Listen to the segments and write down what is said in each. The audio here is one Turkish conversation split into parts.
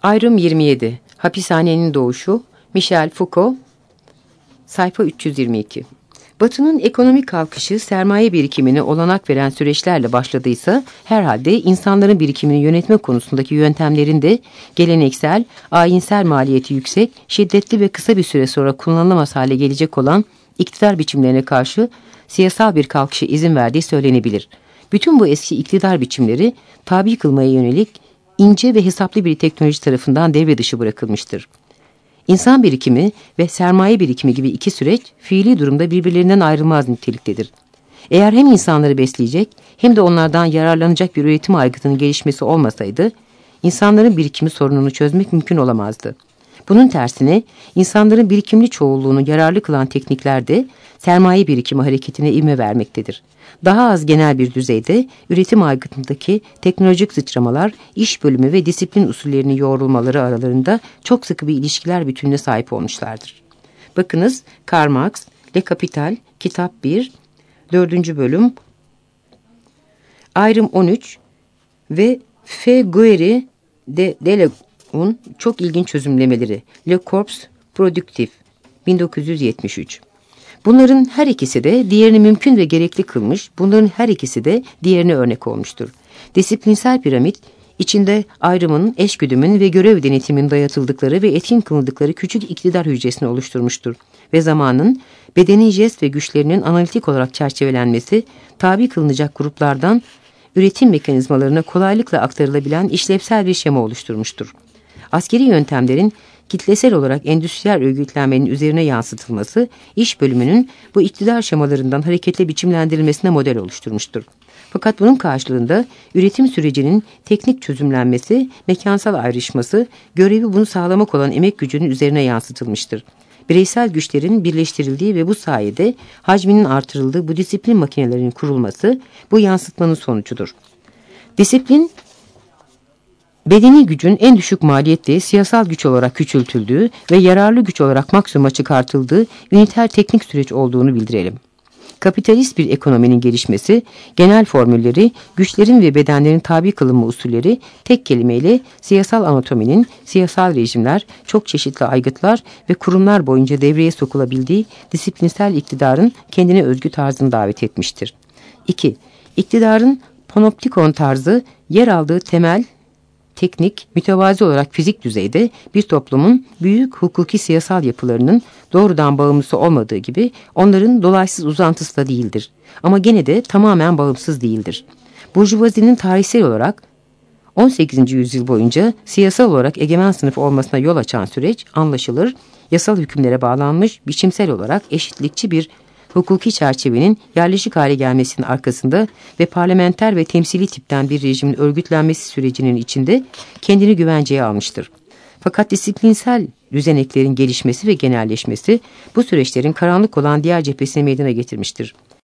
Ayrım 27. Hapishanenin doğuşu. Michel Foucault. Sayfa 322. Batı'nın ekonomik kalkışı sermaye birikimine olanak veren süreçlerle başladıysa, herhalde insanların birikimini yönetme konusundaki yöntemlerin de geleneksel, ayinsel maliyeti yüksek, şiddetli ve kısa bir süre sonra kullanılamaz hale gelecek olan iktidar biçimlerine karşı siyasal bir kalkışa izin verdiği söylenebilir. Bütün bu eski iktidar biçimleri tabi kılmaya yönelik ince ve hesaplı bir teknoloji tarafından devre dışı bırakılmıştır. İnsan birikimi ve sermaye birikimi gibi iki süreç fiili durumda birbirlerinden ayrılmaz niteliktedir. Eğer hem insanları besleyecek hem de onlardan yararlanacak bir üretim aygıtının gelişmesi olmasaydı, insanların birikimi sorununu çözmek mümkün olamazdı. Bunun tersine insanların birikimli çoğunluğunu yararlı kılan teknikler de sermaye birikimi hareketine ivme vermektedir. Daha az genel bir düzeyde üretim aygıtındaki teknolojik sıçramalar, iş bölümü ve disiplin usullerinin yoğrulmaları aralarında çok sıkı bir ilişkiler bütününe sahip olmuşlardır. Bakınız, Karl Marx, Le Capital, Kitap 1, 4. bölüm, Ayrım 13 ve F. Guerry de Delegun çok ilginç çözümlemeleri. Le Corps Productif, 1973. Bunların her ikisi de diğerini mümkün ve gerekli kılmış, bunların her ikisi de diğerine örnek olmuştur. Disiplinsel piramit, içinde ayrımın, eşgüdümün ve görev denetimin dayatıldıkları ve etkin kılındıkları küçük iktidar hücresini oluşturmuştur. Ve zamanın, bedenin jest ve güçlerinin analitik olarak çerçevelenmesi, tabi kılınacak gruplardan üretim mekanizmalarına kolaylıkla aktarılabilen işlevsel bir şema oluşturmuştur. Askeri yöntemlerin kitlesel olarak endüstriyel örgütlenmenin üzerine yansıtılması, iş bölümünün bu iktidar şemalarından hareketle biçimlendirilmesine model oluşturmuştur. Fakat bunun karşılığında üretim sürecinin teknik çözümlenmesi, mekansal ayrışması, görevi bunu sağlamak olan emek gücünün üzerine yansıtılmıştır. Bireysel güçlerin birleştirildiği ve bu sayede hacminin artırıldığı bu disiplin makinelerinin kurulması, bu yansıtmanın sonucudur. Disiplin, bedeni gücün en düşük maliyetle siyasal güç olarak küçültüldüğü ve yararlı güç olarak maksimuma çıkartıldığı üniter teknik süreç olduğunu bildirelim. Kapitalist bir ekonominin gelişmesi, genel formülleri, güçlerin ve bedenlerin tabi kılınma usulleri, tek kelimeyle siyasal anatominin, siyasal rejimler, çok çeşitli aygıtlar ve kurumlar boyunca devreye sokulabildiği disiplinsel iktidarın kendine özgü tarzını davet etmiştir. 2. İktidarın panoptikon tarzı yer aldığı temel, teknik, mütevazi olarak fizik düzeyde bir toplumun büyük hukuki siyasal yapılarının doğrudan bağımlısı olmadığı gibi onların dolaysız uzantısı da değildir. Ama gene de tamamen bağımsız değildir. Burjuvazinin tarihsel olarak 18. yüzyıl boyunca siyasal olarak egemen sınıf olmasına yol açan süreç anlaşılır, yasal hükümlere bağlanmış, biçimsel olarak eşitlikçi bir hukuki çerçevenin yerleşik hale gelmesinin arkasında ve parlamenter ve temsili tipten bir rejimin örgütlenmesi sürecinin içinde kendini güvenceye almıştır. Fakat disiplinsel düzeneklerin gelişmesi ve genelleşmesi bu süreçlerin karanlık olan diğer cephesini meydana getirmiştir.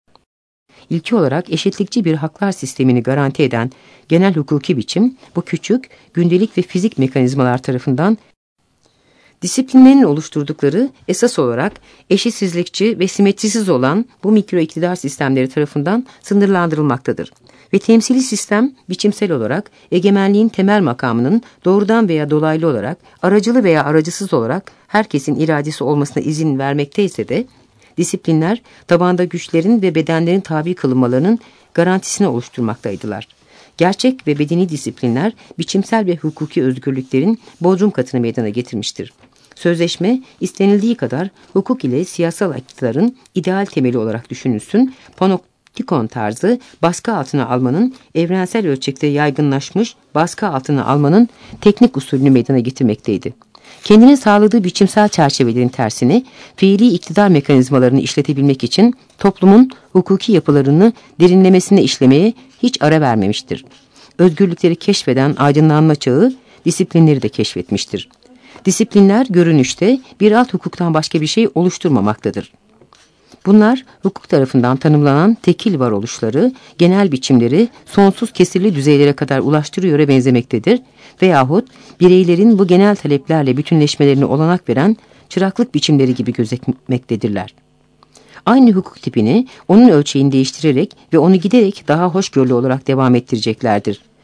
İlki olarak eşitlikçi bir haklar sistemini garanti eden genel hukuki biçim, bu küçük, gündelik ve fizik mekanizmalar tarafından disiplinlerin oluşturdukları esas olarak eşitsizlikçi ve simetrisiz olan bu mikro iktidar sistemleri tarafından sınırlandırılmaktadır. Ve temsili sistem biçimsel olarak egemenliğin temel makamının doğrudan veya dolaylı olarak, aracılı veya aracısız olarak herkesin iradesi olmasına izin vermekteyse de, disiplinler tabanda güçlerin ve bedenlerin tabi kılınmalarının garantisini oluşturmaktaydılar. Gerçek ve bedeni disiplinler biçimsel ve hukuki özgürlüklerin bodrum katını meydana getirmiştir. Sözleşme istenildiği kadar hukuk ile siyasal iktidarın ideal temeli olarak düşünülsün, panoptikon tarzı baskı altına almanın evrensel ölçekte yaygınlaşmış baskı altına almanın teknik usulünü meydana getirmekteydi. Kendine sağladığı biçimsel çerçevelerin tersini, fiili iktidar mekanizmalarını işletebilmek için toplumun hukuki yapılarını derinlemesine işlemeye hiç ara vermemiştir. Özgürlükleri keşfeden aydınlanma çağı disiplinleri de keşfetmiştir. Disiplinler görünüşte bir alt hukuktan başka bir şey oluşturmamaktadır. Bunlar hukuk tarafından tanımlanan tekil varoluşları, genel biçimleri sonsuz kesirli düzeylere kadar ulaştırıyor'a benzemektedir veyahut bireylerin bu genel taleplerle bütünleşmelerine olanak veren çıraklık biçimleri gibi gözükmektedirler. Aynı hukuk tipini onun ölçeğini değiştirerek ve onu giderek daha hoşgörülü olarak devam ettireceklerdir.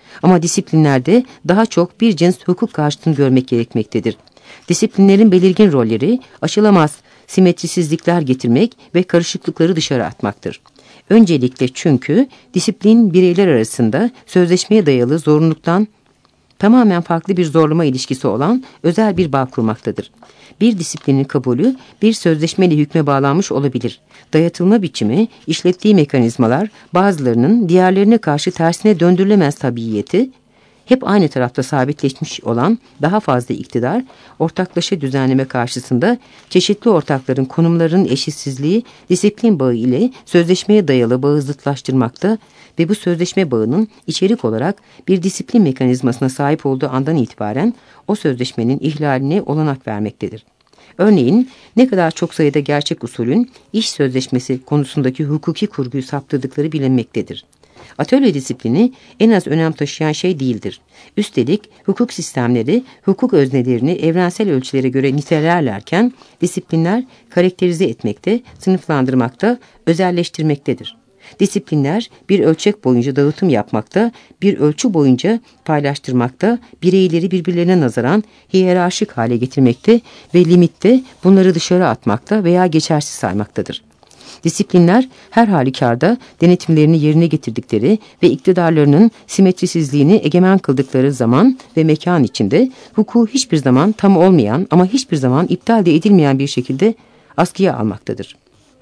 Ama disiplinlerde daha çok bir cins hukuk karşıtını görmek gerekmektedir. Disiplinlerin belirgin rolleri aşılamaz simetrisizlikler getirmek ve karışıklıkları dışarı atmaktır. Öncelikle çünkü disiplin bireyler arasında sözleşmeye dayalı zorunluluktan tamamen farklı bir zorlama ilişkisi olan özel bir bağ kurmaktadır. Bir disiplinin kabulü bir sözleşmeyle hükme bağlanmış olabilir. Dayatılma biçimi, işlettiği mekanizmalar bazılarının diğerlerine karşı tersine döndürülemez tabiiyeti, hep aynı tarafta sabitleşmiş olan daha fazla iktidar, ortaklaşa düzenleme karşısında çeşitli ortakların konumlarının eşitsizliği disiplin bağı ile sözleşmeye dayalı bağı zıtlaştırmakta ve bu sözleşme bağının içerik olarak bir disiplin mekanizmasına sahip olduğu andan itibaren o sözleşmenin ihlaline olanak vermektedir. Örneğin ne kadar çok sayıda gerçek usulün iş sözleşmesi konusundaki hukuki kurguyu saptırdıkları bilinmektedir. Atölye disiplini en az önem taşıyan şey değildir. Üstelik hukuk sistemleri hukuk öznelerini evrensel ölçülere göre nitelerlerken disiplinler karakterize etmekte, sınıflandırmakta, özelleştirmektedir. Disiplinler bir ölçek boyunca dağıtım yapmakta, bir ölçü boyunca paylaştırmakta, bireyleri birbirlerine nazaran hiyerarşik hale getirmekte ve limitte bunları dışarı atmakta veya geçersiz saymaktadır. Disiplinler her halükarda denetimlerini yerine getirdikleri ve iktidarlarının simetrisizliğini egemen kıldıkları zaman ve mekan içinde hukuku hiçbir zaman tam olmayan ama hiçbir zaman iptal de edilmeyen bir şekilde askıya almaktadır.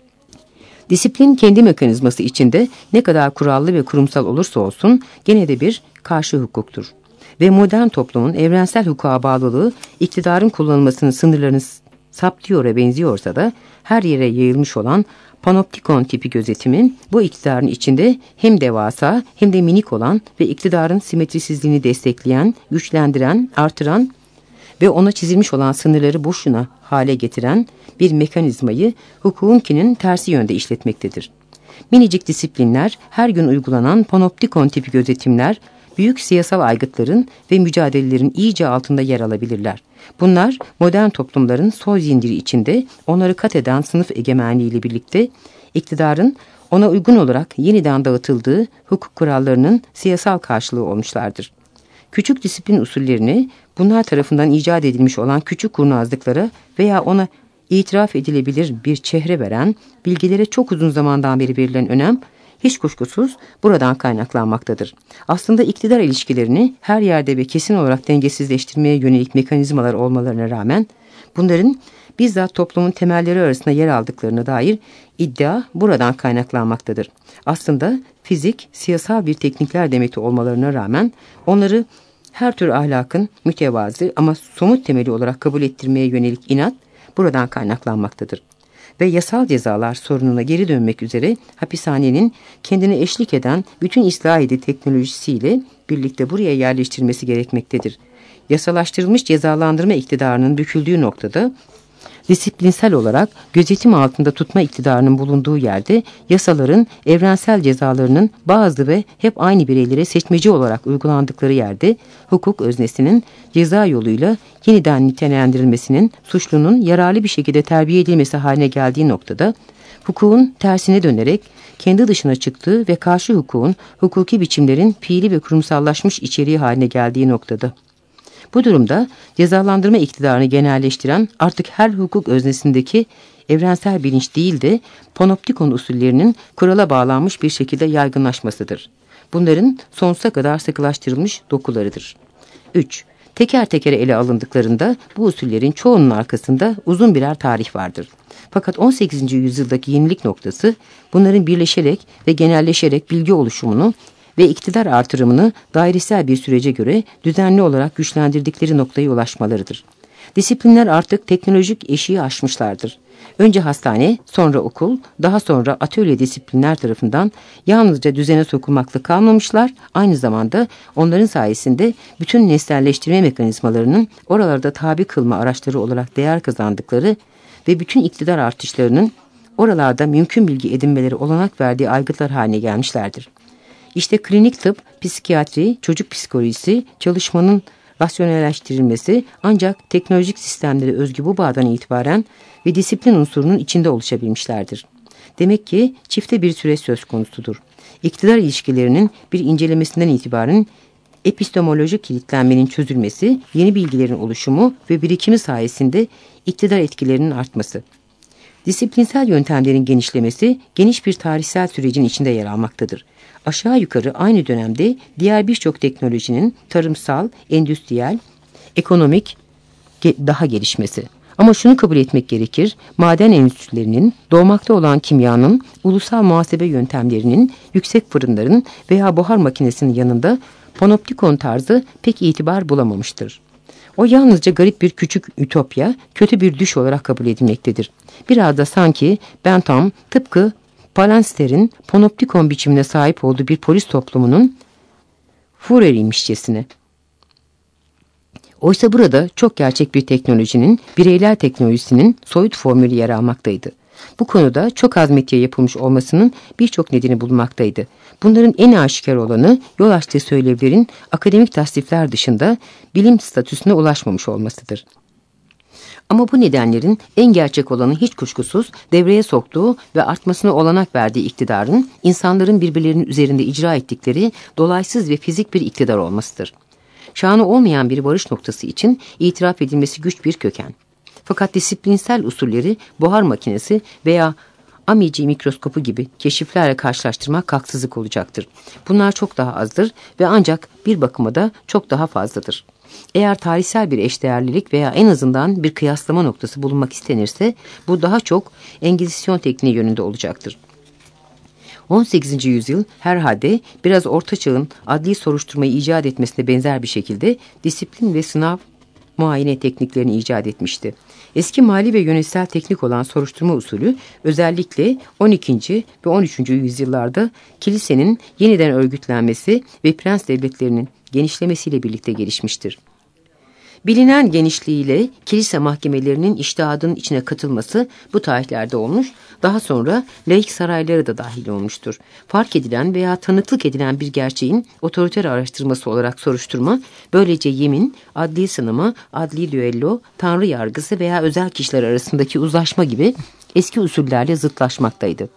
Disiplin kendi mekanizması içinde ne kadar kurallı ve kurumsal olursa olsun gene de bir karşı hukuktur. Ve modern toplumun evrensel hukuka bağlılığı iktidarın kullanılmasının sınırlarını saptıyor'a benziyorsa da her yere yayılmış olan panoptikon tipi gözetimin bu iktidarın içinde hem devasa hem de minik olan ve iktidarın simetrisizliğini destekleyen, güçlendiren, artıran ve ona çizilmiş olan sınırları boşuna hale getiren bir mekanizmayı hukukunkinin tersi yönde işletmektedir. Minicik disiplinler, her gün uygulanan panoptikon tipi gözetimler, büyük siyasal aygıtların ve mücadelelerin iyice altında yer alabilirler. Bunlar modern toplumların soy zinciri içinde onları kat eden sınıf egemenliğiyle birlikte iktidarın ona uygun olarak yeniden dağıtıldığı hukuk kurallarının siyasal karşılığı olmuşlardır. Küçük disiplin usullerini bunlar tarafından icat edilmiş olan küçük kurnazlıklara veya ona itiraf edilebilir bir çehre veren bilgilere çok uzun zamandan beri verilen önem hiç kuşkusuz buradan kaynaklanmaktadır. Aslında iktidar ilişkilerini her yerde ve kesin olarak dengesizleştirmeye yönelik mekanizmalar olmalarına rağmen bunların bizzat toplumun temelleri arasında yer aldıklarına dair iddia buradan kaynaklanmaktadır. Aslında fizik, siyasal bir teknikler demeti olmalarına rağmen onları her tür ahlakın mütevazı ama somut temeli olarak kabul ettirmeye yönelik inat buradan kaynaklanmaktadır. Ve yasal cezalar sorununa geri dönmek üzere hapishanenin kendine eşlik eden bütün ıslah edici teknolojisiyle birlikte buraya yerleştirilmesi gerekmektedir. Yasalaştırılmış cezalandırma iktidarının büküldüğü noktada disiplinsel olarak gözetim altında tutma iktidarının bulunduğu yerde yasaların evrensel cezalarının bazı ve hep aynı bireylere seçmeci olarak uygulandıkları yerde hukuk öznesinin ceza yoluyla yeniden nitelendirilmesinin suçlunun yararlı bir şekilde terbiye edilmesi haline geldiği noktada hukukun tersine dönerek kendi dışına çıktığı ve karşı hukukun hukuki biçimlerin fiili ve kurumsallaşmış içeriği haline geldiği noktada. Bu durumda cezalandırma iktidarını genelleştiren artık her hukuk öznesindeki evrensel bilinç değil de panoptikon usullerinin kurala bağlanmış bir şekilde yaygınlaşmasıdır. Bunların sonsuza kadar sıkılaştırılmış dokularıdır. 3. Teker teker ele alındıklarında bu usullerin çoğunun arkasında uzun birer tarih vardır. Fakat 18. yüzyıldaki yenilik noktası bunların birleşerek ve genelleşerek bilgi oluşumunu ve iktidar artırımını dairesel bir sürece göre düzenli olarak güçlendirdikleri noktaya ulaşmalarıdır. Disiplinler artık teknolojik eşiği aşmışlardır. Önce hastane, sonra okul, daha sonra atölye disiplinler tarafından yalnızca düzene sokulmakla kalmamışlar, aynı zamanda onların sayesinde bütün nesnelleştirme mekanizmalarının oralarda tabi kılma araçları olarak değer kazandıkları ve bütün iktidar artışlarının oralarda mümkün bilgi edinmeleri olanak verdiği aygıtlar haline gelmişlerdir. İşte klinik tıp, psikiyatri, çocuk psikolojisi, çalışmanın rasyonelleştirilmesi ancak teknolojik sistemlere özgü bu bağdan itibaren ve disiplin unsurunun içinde oluşabilmişlerdir. Demek ki çifte bir süreç söz konusudur. İktidar ilişkilerinin bir incelemesinden itibaren Epistemolojik kilitlenmenin çözülmesi, yeni bilgilerin oluşumu ve birikimi sayesinde iktidar etkilerinin artması. Disiplinsel yöntemlerin genişlemesi, geniş bir tarihsel sürecin içinde yer almaktadır. Aşağı yukarı aynı dönemde diğer birçok teknolojinin tarımsal, endüstriyel, ekonomik daha gelişmesi. Ama şunu kabul etmek gerekir, maden endüstrilerinin, doğmakta olan kimyanın, ulusal muhasebe yöntemlerinin, yüksek fırınların veya buhar makinesinin yanında panoptikon tarzı pek itibar bulamamıştır. O yalnızca garip bir küçük ütopya, kötü bir düş olarak kabul edilmektedir. Biraz da sanki Bentham tıpkı Palanster'in panoptikon biçimine sahip olduğu bir polis toplumunun Führer'iymişçesine. Oysa burada çok gerçek bir teknolojinin, bireysel teknolojisinin soyut formülü yer almaktaydı. Bu konuda çok az metiye yapılmış olmasının birçok nedeni bulunmaktaydı. Bunların en aşikar olanı yol açtığı söylevlerin akademik tasnifler dışında bilim statüsüne ulaşmamış olmasıdır. Ama bu nedenlerin en gerçek olanı hiç kuşkusuz devreye soktuğu ve artmasına olanak verdiği iktidarın insanların birbirlerinin üzerinde icra ettikleri dolaysız ve fizik bir iktidar olmasıdır. Şanı olmayan bir varış noktası için itiraf edilmesi güç bir köken. Fakat disiplinsel usulleri buhar makinesi veya amici mikroskopu gibi keşiflerle karşılaştırmak haksızlık olacaktır. Bunlar çok daha azdır ve ancak bir bakıma da çok daha fazladır. Eğer tarihsel bir eşdeğerlilik veya en azından bir kıyaslama noktası bulunmak istenirse bu daha çok Engizisyon tekniği yönünde olacaktır. 18. yüzyıl herhalde biraz Orta Çağ'ın adli soruşturmayı icat etmesine benzer bir şekilde disiplin ve sınav muayene tekniklerini icat etmişti. Eski mali ve yönetsel teknik olan soruşturma usulü özellikle 12. ve 13. yüzyıllarda kilisenin yeniden örgütlenmesi ve prens devletlerinin genişlemesiyle birlikte gelişmiştir. Bilinen genişliğiyle kilise mahkemelerinin içtihadının içine katılması bu tarihlerde olmuş, daha sonra laik sarayları da dahil olmuştur. Fark edilen veya tanıklık edilen bir gerçeğin otoriter araştırması olarak soruşturma, böylece yemin, adli sınama, adli düello, tanrı yargısı veya özel kişiler arasındaki uzlaşma gibi eski usullerle zıtlaşmaktaydı.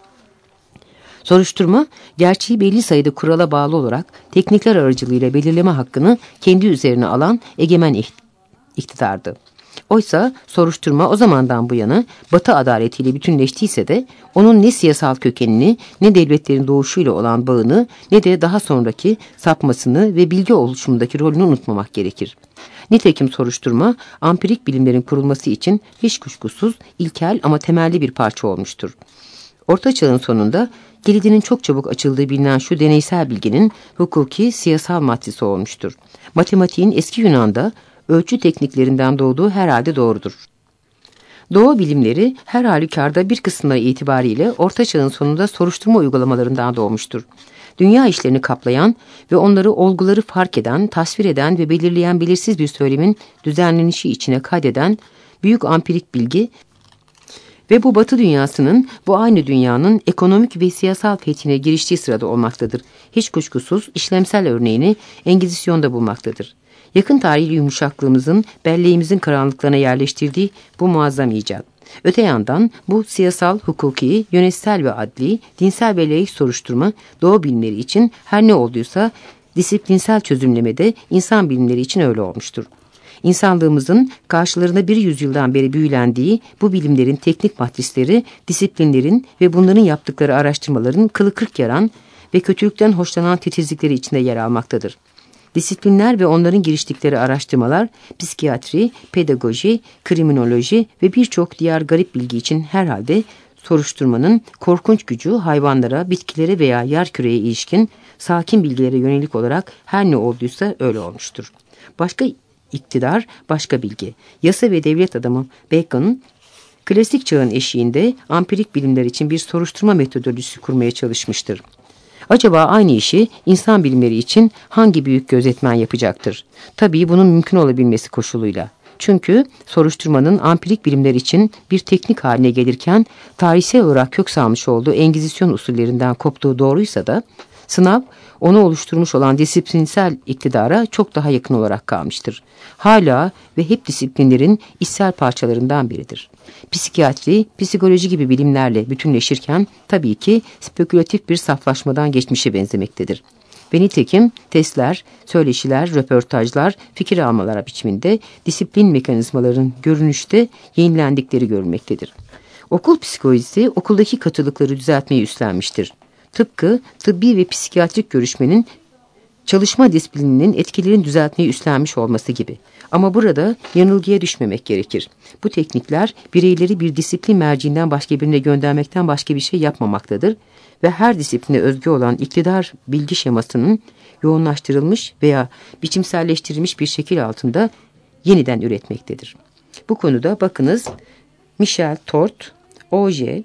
Soruşturma, gerçeği belli sayıda kurala bağlı olarak teknikler aracılığıyla belirleme hakkını kendi üzerine alan egemen iktidardı. Oysa soruşturma o zamandan bu yana Batı adaletiyle bütünleştiyse de onun ne siyasal kökenini, ne devletlerin doğuşuyla olan bağını, ne de daha sonraki sapmasını ve bilgi oluşumundaki rolünü unutmamak gerekir. Nitekim soruşturma, ampirik bilimlerin kurulması için hiç kuşkusuz ilkel ama temelli bir parça olmuştur. Orta Çağ'ın sonunda kilidinin çok çabuk açıldığı bilinen şu deneysel bilginin hukuki, siyasal maddesi olmuştur. Matematiğin eski Yunan'da ölçü tekniklerinden doğduğu herhalde doğrudur. Doğu bilimleri her halükarda bir kısımları itibariyle Orta Çağ'ın sonunda soruşturma uygulamalarından doğmuştur. Dünya işlerini kaplayan ve onları olguları fark eden, tasvir eden ve belirleyen belirsiz bir söylemin düzenlenişi içine kaydeden büyük ampirik bilgi ve bu Batı dünyasının, bu aynı dünyanın ekonomik ve siyasal fethine giriştiği sırada olmaktadır. Hiç kuşkusuz işlemsel örneğini Engizisyon'da bulmaktadır. Yakın tarihli yumuşaklığımızın belleğimizin karanlıklarına yerleştirdiği bu muazzam icat. Öte yandan bu siyasal, hukuki, yönetsel ve adli, dinsel ve laik soruşturma Doğu bilimleri için her ne olduysa disiplinsel çözümlemede insan bilimleri için öyle olmuştur. İnsanlığımızın karşılarında bir yüzyıldan beri büyülendiği bu bilimlerin teknik matrisleri, disiplinlerin ve bunların yaptıkları araştırmaların kılı kırk yaran ve kötülükten hoşlanan titizlikleri içinde yer almaktadır. Disiplinler ve onların giriştikleri araştırmalar, psikiyatri, pedagoji, kriminoloji ve birçok diğer garip bilgi için herhalde soruşturmanın korkunç gücü hayvanlara, bitkilere veya yerküreye ilişkin sakin bilgilere yönelik olarak her ne olduysa öyle olmuştur. Başka iktidar, başka bilgi. Yasa ve devlet adamı Bacon, klasik çağın eşiğinde ampirik bilimler için bir soruşturma metodolojisi kurmaya çalışmıştır. Acaba aynı işi insan bilimleri için hangi büyük gözetmen yapacaktır? Tabii bunun mümkün olabilmesi koşuluyla. Çünkü soruşturmanın ampirik bilimler için bir teknik haline gelirken tarihsel olarak kök salmış olduğu Engizisyon usullerinden koptuğu doğruysa da sınav onu oluşturmuş olan disiplinsel iktidara çok daha yakın olarak kalmıştır. Hala ve hep disiplinlerin içsel parçalarından biridir. Psikiyatri, psikoloji gibi bilimlerle bütünleşirken tabii ki spekülatif bir saflaşmadan geçmişe benzemektedir. ve nitekim testler, söyleşiler, röportajlar, fikir almalar biçiminde disiplin mekanizmaların görünüşte yenilendikleri görülmektedir. Okul psikolojisi okuldaki katılıkları düzeltmeyi üstlenmiştir. Tıpkı tıbbi ve psikiyatrik görüşmenin çalışma disiplininin etkilerini düzeltmeyi üstlenmiş olması gibi. Ama burada yanılgıya düşmemek gerekir. Bu teknikler bireyleri bir disiplin merciinden başka birine göndermekten başka bir şey yapmamaktadır ve her disipline özgü olan iktidar bilgi şemasının yoğunlaştırılmış veya biçimselleştirilmiş bir şekil altında yeniden üretmektedir. Bu konuda bakınız Michel Tort, O.J.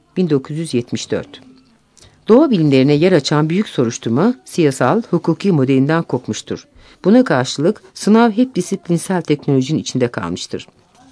1974. Doğa bilimlerine yer açan büyük soruşturma siyasal, hukuki modelinden kopmuştur. Buna karşılık sınav hep disiplinsel teknolojinin içinde kalmıştır.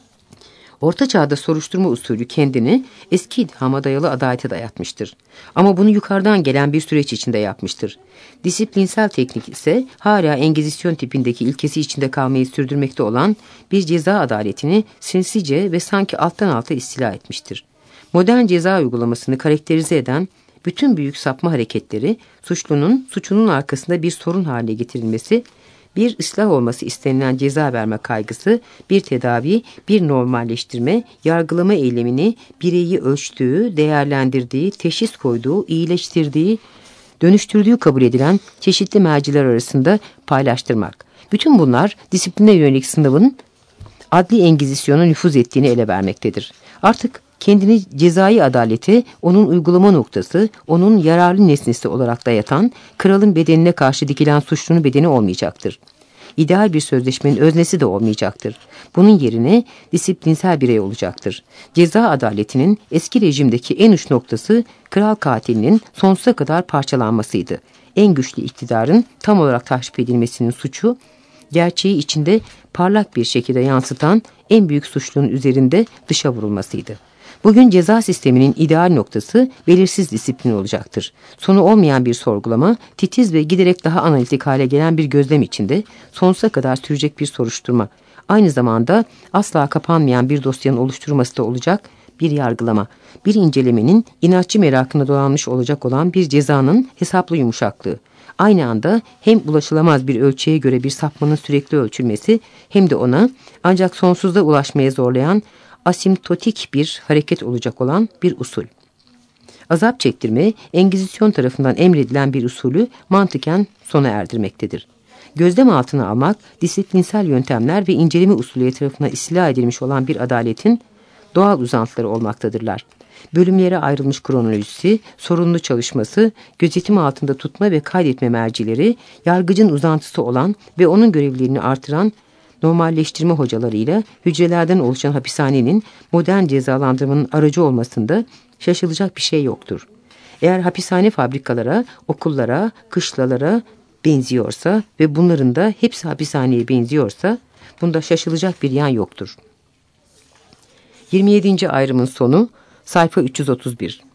Orta Çağ'da soruşturma usulü kendini eski idhama dayalı adalete dayatmıştır. Ama bunu yukarıdan gelen bir süreç içinde yapmıştır. Disiplinsel teknik ise hala Engizisyon tipindeki ilkesi içinde kalmayı sürdürmekte olan bir ceza adaletini sinsice ve sanki alttan alta istila etmiştir. Modern ceza uygulamasını karakterize eden bütün büyük sapma hareketleri suçunun arkasında bir sorun haline getirilmesi, bir ıslah olması istenilen ceza verme kaygısı, bir tedavi, bir normalleştirme, yargılama eylemini bireyi ölçtüğü, değerlendirdiği, teşhis koyduğu, iyileştirdiği, dönüştürdüğü kabul edilen çeşitli merciler arasında paylaştırmak. Bütün bunlar disipline yönelik sınavın adli engizisyona nüfuz ettiğini ele vermektedir. Artık kendini cezai adalete, onun uygulama noktası, onun yararlı nesnesi olarak dayatan, kralın bedenine karşı dikilen suçlunun bedeni olmayacaktır. İdeal bir sözleşmenin öznesi de olmayacaktır. Bunun yerine disiplinsel birey olacaktır. Ceza adaletinin eski rejimdeki en uç noktası kral katilinin sonsuza kadar parçalanmasıydı. En güçlü iktidarın tam olarak tahrip edilmesinin suçu, gerçeği içinde parlak bir şekilde yansıtan en büyük suçlunun üzerinde dışa vurulmasıydı. Bugün ceza sisteminin ideal noktası belirsiz disiplin olacaktır. Sonu olmayan bir sorgulama, titiz ve giderek daha analitik hale gelen bir gözlem içinde sonsuza kadar sürecek bir soruşturma, aynı zamanda asla kapanmayan bir dosyanın oluşturulması da olacak bir yargılama, bir incelemenin inatçı merakına dolanmış olacak olan bir cezanın hesaplı yumuşaklığı. Aynı anda hem ulaşılamaz bir ölçüye göre bir sapmanın sürekli ölçülmesi hem de ona ancak sonsuzda ulaşmaya zorlayan asimptotik bir hareket olacak olan bir usul. Azap çektirme, Engizisyon tarafından emredilen bir usulü mantıken sona erdirmektedir. Gözlem altına almak, disiplinsel yöntemler ve inceleme usulü tarafından istila edilmiş olan bir adaletin doğal uzantıları olmaktadırlar. Bölümlere ayrılmış kronolojisi, sorunlu çalışması, gözetim altında tutma ve kaydetme mercileri, yargıcın uzantısı olan ve onun görevlerini artıran normalleştirme hocalarıyla hücrelerden oluşan hapishanenin modern cezalandırmanın aracı olmasında şaşılacak bir şey yoktur. Eğer hapishane fabrikalara, okullara, kışlalara benziyorsa ve bunların da hepsi hapishaneye benziyorsa bunda şaşılacak bir yan yoktur. 27. ayrımın sonu sayfa 331.